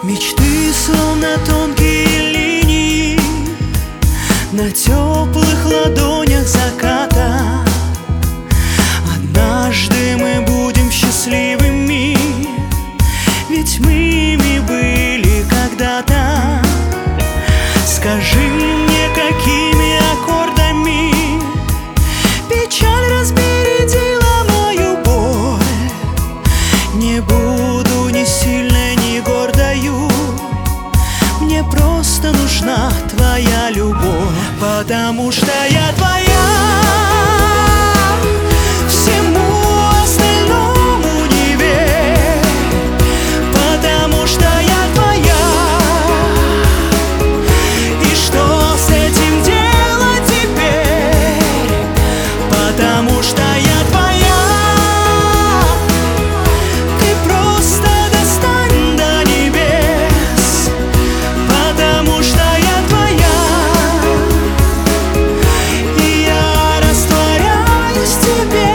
Мечты словно тонкие линии на теплых ладонях заката. Однажды мы будем счастливыми, ведь мы ими были когда-то. Скажи мне, какими аккордами печаль разбередила мою боль. Не буду ни сильной, ни гордою, мне просто нужна твоя любовь. Потому что я твоя, всему остальному не верь. Потому что я твоя, и что с этим делать теперь? Потому что я твоя, ты просто достань до небес. Потому что я твоя, и я растворяюсь в тебе.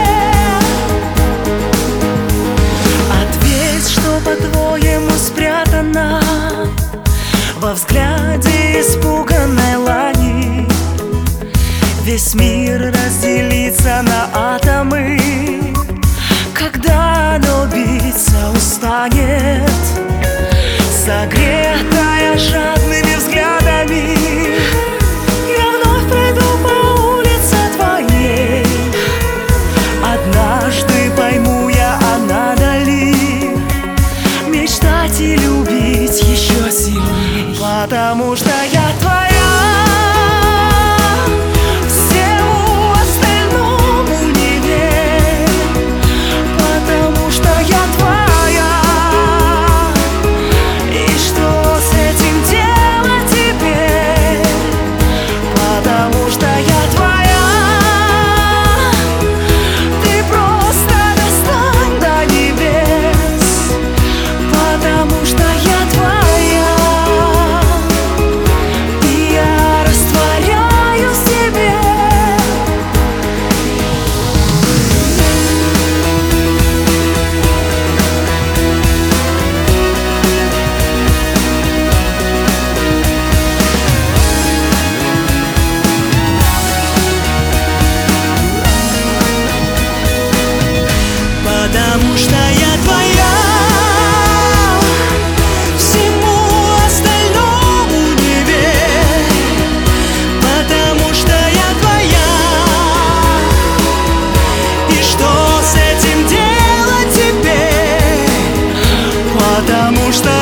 Ответь, что по-твоему спрятано во взгляде испуганной лани. Весь мир разделится на атомы, когда оно биться устанет. Согретая жадными взглядами, я вновь пройду по улице твоей. Однажды пойму я, а надо ли мечтать и любить еще сильней. Потому что я твоя, всему остальному не верь. Потому что я твоя, и что с этим делать теперь? Потому что я твоя, ты просто достань до небес. Потому что я твоя, и я растворяюсь в тебе. Потому что я твоя, всему остальному не верь. Потому что я твоя, и что с этим делать теперь? Потому что